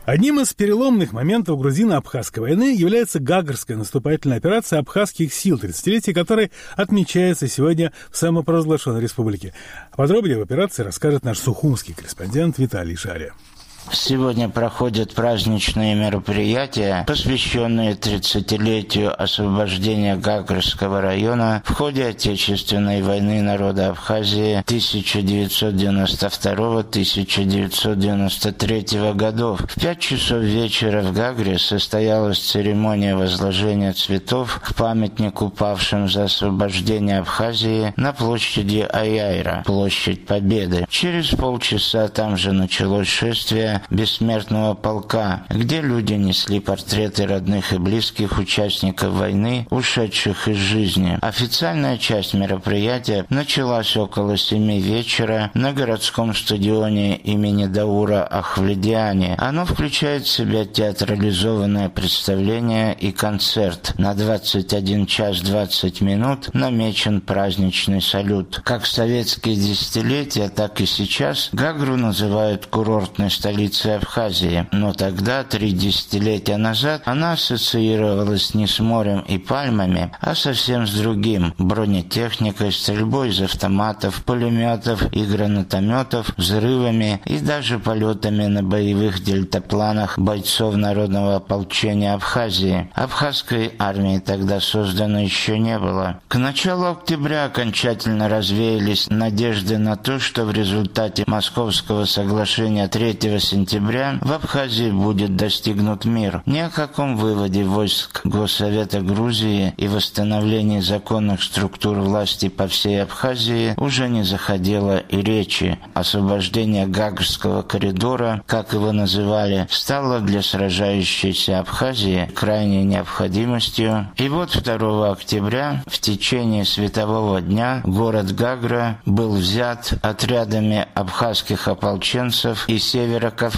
Одним из переломных моментов грузино-абхазской войны является Гагрская наступательная операция абхазских сил, 30-летие которой отмечается сегодня в самопровозглашенной республике. Подробнее об операции расскажет наш сухумский корреспондент Виталий Шария. Сегодня проходят праздничные мероприятия, посвященные 30-летию освобождения Гагрского района в ходе Отечественной войны народа Абхазии 1992-1993 годов. В 5 часов вечера в Гагре состоялась церемония возложения цветов к памятнику павшим за освобождение Абхазии на площади Аяйра, площадь Победы. Через полчаса там же началось шествие бессмертного полка, где люди несли портреты родных и близких участников войны, ушедших из жизни. Официальная часть мероприятия началась около 7 вечера на городском стадионе имени Даура Ахвледиани. Оно включает в себя театрализованное представление и концерт. На 21 час 20 минут намечен праздничный салют. Как в советские десятилетия, так и сейчас Гагру называют курортной столицей Абхазии, но тогда, 3 десятилетия назад, она ассоциировалась не с морем и пальмами, а совсем с другим – бронетехникой, стрельбой из автоматов, пулеметов и гранатометов, взрывами и даже полетами на боевых дельтапланах бойцов народного ополчения Абхазии. Абхазской армии тогда создано еще не было. К началу октября окончательно развеялись надежды на то, что в результате Московского соглашения 3 сентября в Абхазии будет достигнут мир. Ни о каком выводе войск Госсовета Грузии и восстановлении законных структур власти по всей Абхазии уже не заходило и речи. Освобождение Гагрского коридора, как его называли, стало для сражающейся Абхазии крайней необходимостью. И вот 2 октября в течение светового дня город Гагра был взят отрядами абхазских ополченцев и северокавказцев,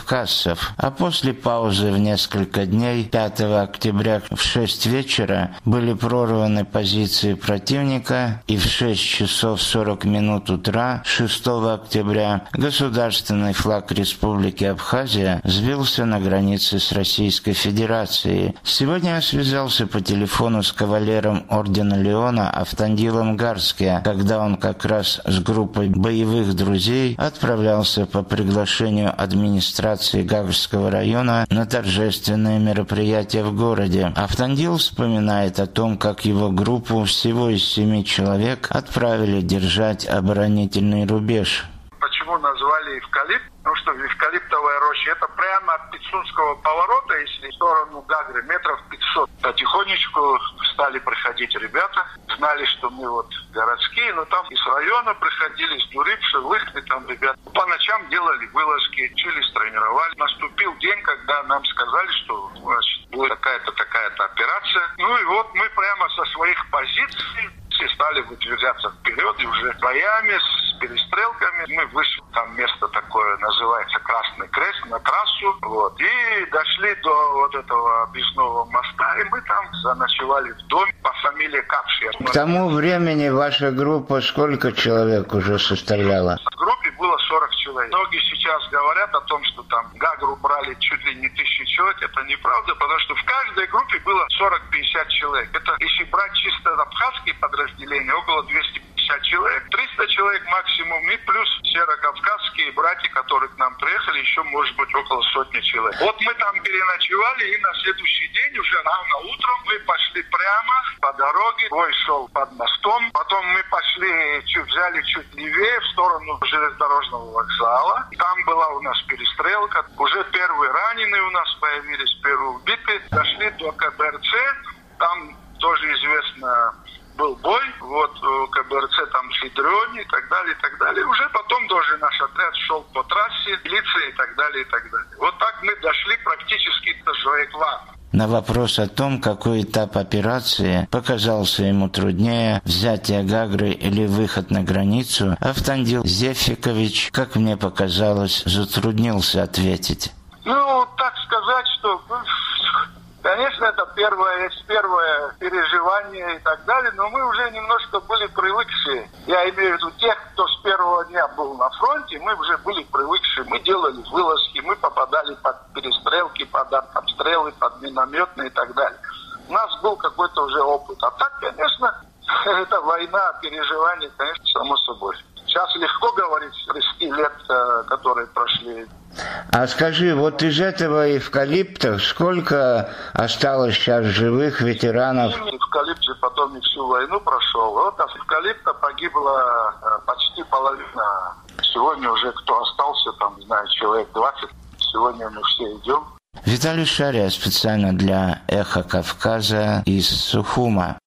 а после паузы в несколько дней 5 октября в 6 вечера были прорваны позиции противника, и в 6 часов 40 минут утра 6 октября государственный флаг Республики Абхазия взвился на границе с Российской Федерацией. Сегодня я связался по телефону с кавалером ордена Леона Автандилом Гарския, когда он как раз с группой боевых друзей отправлялся по приглашению администрации Гагрского района на торжественное мероприятие в городе. Автандил вспоминает о том, как его группу всего из 7 человек отправили держать оборонительный рубеж. Почему назвали эвкалипт? Потому что эвкалиптовая роща, это прямо от Пицунского поворота, если в сторону Гагры, метров 500. Потихонечку стали проходить ребята, знали, что мы вот городские, но там из района приходили, из Дурипши, там ребята. По ночам делали вылазки, учились, тренировали. Наступил день, когда нам сказали, что будет такая-то операция. Ну и вот мы прямо со своих позиций стали выдвигаться вперед, и уже боями, с перестрелками. Мы вышли, там место такое называется Красный Крест, на трассу, вот, и дошли до вот этого объездного моста, и мы там заночевали в доме по фамилии Капши. К тому времени ваша группа сколько человек уже составляла? В группе было 40 человек. Многие сейчас говорят о том, что там Гагру брали чуть ли не 1000 человек. Это неправда, потому что в каждой группе было 40-50 человек. Это если брать чисто абхазские подразделения, около 250 человек. 300 человек максимум, и плюс северокавказские братья, которые к нам приехали, еще может быть около 100 человек. Вот мы там переночевали, и на следующий день уже рано утром мы пошли прямо по дороге. Бой шел под мостом. Потом мы пошли, взяли чуть левее в сторону железнодорожного вокзала. Там была у нас перестрелка. Уже первые раненые у нас появились, первые убитые. Дошли до КБРЦ. Там тоже известно был бой. Вот КБРЦ там с Ядрони и так далее, и так далее. Уже потом тоже наш отряд шел по трассе, милиция и так далее, и так далее. Вот так мы дошли практически до Жоеква. На вопрос о том, какой этап операции показался ему труднее, взятие Гагры или выход на границу, Автандил Зефикович, как мне показалось, затруднился ответить. Ну, так сказать, что... Конечно, это первое переживание и так далее, но мы уже немножко были привыкшие. Я имею в виду тех, кто с первого дня был на фронте, мы уже были привыкшие. Мы делали вылазки, мы попадали под перестрелки. стрелки под обстрелы, под минометные и так далее. У нас был какой-то уже опыт. А так, конечно, это война, переживания, конечно, само собой. Сейчас легко говорить с 30 лет, которые прошли. А скажи, вот из этого эвкалипта сколько осталось сейчас живых ветеранов? Эвкалипт же потом и всю войну прошел. Вот от эвкалипта погибла почти половина. Сегодня уже кто остался, там, не знаю, человек 20. Сегодня мы все идем. Виталий Шария специально для «Эхо Кавказа» из Сухума.